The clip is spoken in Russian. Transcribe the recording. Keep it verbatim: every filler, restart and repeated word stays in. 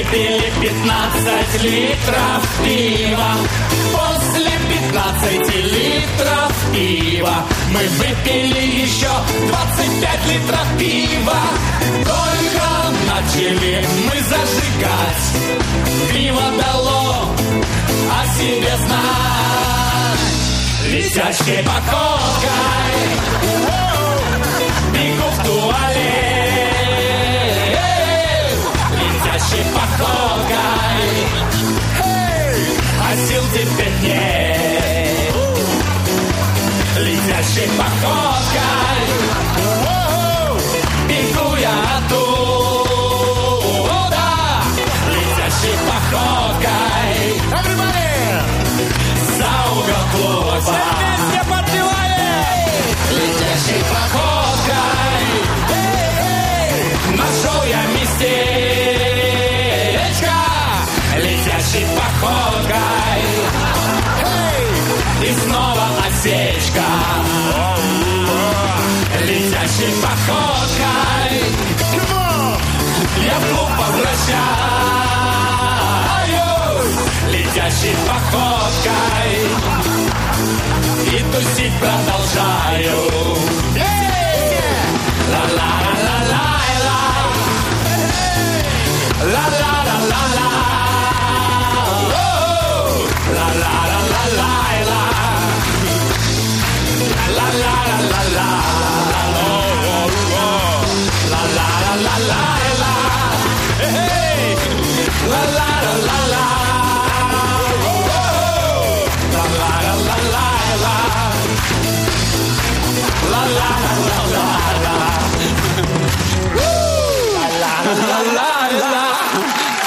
выпили пятнадцать литров пива. После пятнадцати литров пива мы выпили еще двадцать пять литров пива. Только начали мы зажигать, пиво дало о себе знать. Летящей походкой бегу в туалет. Летящей походкой, а сил теперь нет. Летящей походкой бегу я оттуда. Летящей походкой за угол клуба. Все вместе подпевали. Летящей походкой нашел я местечко. Летящей походкой и снова осечка. Летящей походкой я в клуб возвращаюсь. Летящей походкой и тусить продолжаю. Ла-ла-ла-ла-ла-ла, ла-ла-ла-ла-ла, ла-ла-ла-ла-ла, ла-ла-ла-ла-ла, ла-ла-ла-ла-ла, ла-ла-ла-ла-ла. La la la la la la la la la la la.